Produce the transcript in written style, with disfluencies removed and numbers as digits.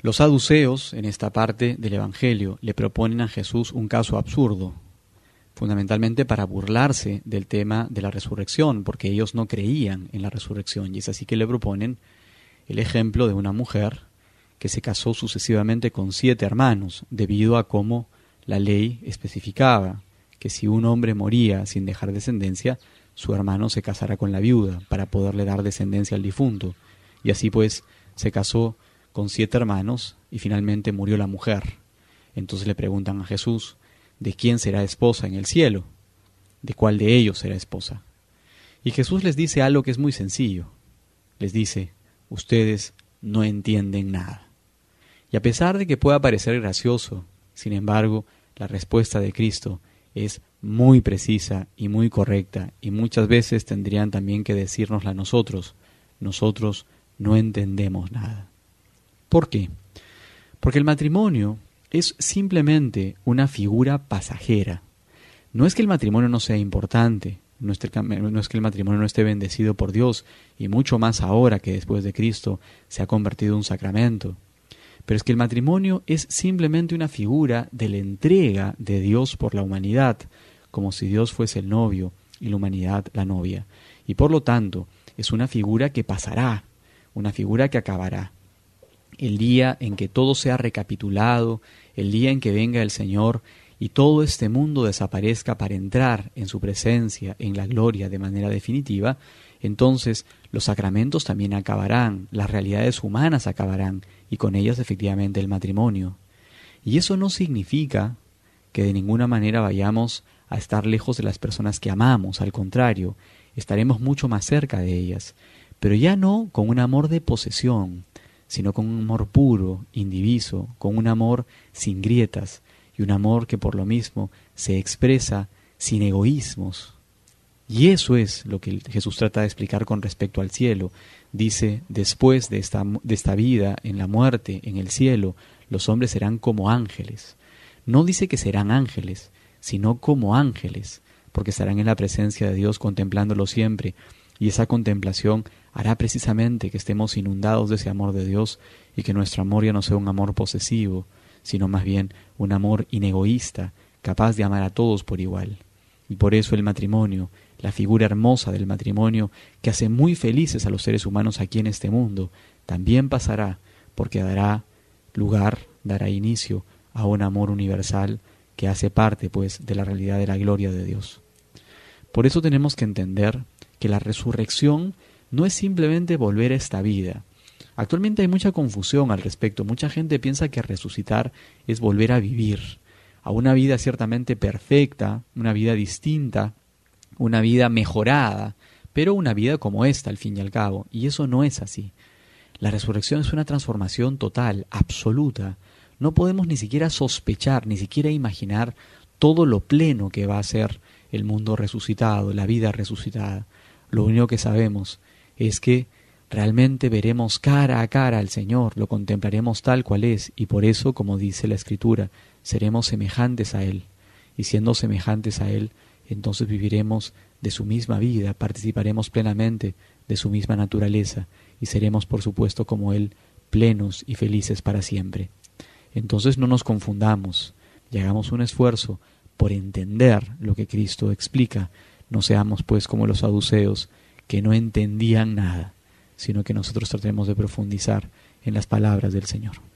Los saduceos, en esta parte del Evangelio, le proponen a Jesús un caso absurdo, fundamentalmente para burlarse del tema de la resurrección, porque ellos no creían en la resurrección, y es así que le proponen el ejemplo de una mujer que se casó sucesivamente con 7 hermanos, debido a cómo la ley especificaba que si un hombre moría sin dejar descendencia, su hermano se casara con la viuda para poderle dar descendencia al difunto. Y así pues se casó con 7 hermanos y finalmente murió la mujer. Entonces le preguntan a Jesús, ¿de quién será esposa en el cielo? ¿De cuál de ellos será esposa? Y Jesús les dice algo que es muy sencillo. Les dice, ustedes no entienden nada. Y a pesar de que pueda parecer gracioso, sin embargo, la respuesta de Cristo es muy precisa y muy correcta, y muchas veces tendrían también que decírnosla a nosotros. Nosotros no entendemos nada. ¿Por qué? Porque el matrimonio es simplemente una figura pasajera. No es que el matrimonio no sea importante, no es que el matrimonio no esté bendecido por Dios, y mucho más ahora que después de Cristo se ha convertido en un sacramento. Pero es que el matrimonio es simplemente una figura de la entrega de Dios por la humanidad, como si Dios fuese el novio y la humanidad la novia. Y por lo tanto, es una figura que pasará, una figura que acabará. El día en que todo sea recapitulado, el día en que venga el Señor y todo este mundo desaparezca para entrar en su presencia, en la gloria de manera definitiva, entonces los sacramentos también acabarán, las realidades humanas acabarán, y con ellas efectivamente el matrimonio. Y eso no significa que de ninguna manera vayamos a estar lejos de las personas que amamos, al contrario, estaremos mucho más cerca de ellas, pero ya no con un amor de posesión, sino con un amor puro, indiviso, con un amor sin grietas, y un amor que por lo mismo se expresa sin egoísmos. Y eso es lo que Jesús trata de explicar con respecto al cielo. Dice, después de esta vida, en la muerte, en el cielo, los hombres serán como ángeles. No dice que serán ángeles, sino como ángeles, porque estarán en la presencia de Dios contemplándolo siempre, y esa contemplación hará precisamente que estemos inundados de ese amor de Dios y que nuestro amor ya no sea un amor posesivo, sino más bien un amor inegoísta, capaz de amar a todos por igual. Y por eso el matrimonio, la figura hermosa del matrimonio que hace muy felices a los seres humanos aquí en este mundo, también pasará, porque dará lugar, dará inicio a un amor universal que hace parte, pues, de la realidad de la gloria de Dios. Por eso tenemos que entender que la resurrección no es simplemente volver a esta vida. Actualmente hay mucha confusión al respecto. Mucha gente piensa que resucitar es volver a vivir, a una vida ciertamente perfecta, una vida distinta, una vida mejorada, pero una vida como esta al fin y al cabo. Y eso no es así. La resurrección es una transformación total, absoluta. No podemos ni siquiera sospechar, ni siquiera imaginar todo lo pleno que va a ser el mundo resucitado, la vida resucitada. Lo único que sabemos es que realmente veremos cara a cara al Señor, lo contemplaremos tal cual es, y por eso, como dice la Escritura, seremos semejantes a Él. Y siendo semejantes a Él, entonces viviremos de su misma vida, participaremos plenamente de su misma naturaleza, y seremos, por supuesto, como Él, plenos y felices para siempre. Entonces no nos confundamos, y hagamos un esfuerzo por entender lo que Cristo explica. No seamos, pues, como los saduceos, que no entendían nada, sino que nosotros tratemos de profundizar en las palabras del Señor.